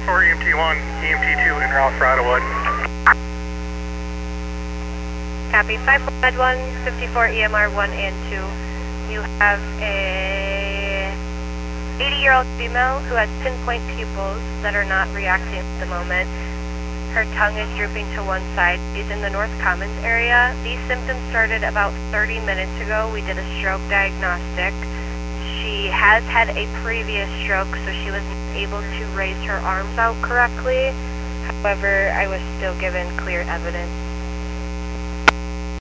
54 EMT1, EMT2 en route for Idlewood. Copy, 54 54 EMR 1 and 2. You have a 80-year-old female who has pinpoint pupils that are not reacting at the moment. Her tongue is drooping to one side. She's in the North Commons area. These symptoms started about 30 minutes ago. We did a stroke diagnostic. She has had a previous stroke, so she was able to raise her arms out correctly. However, I was still given clear evidence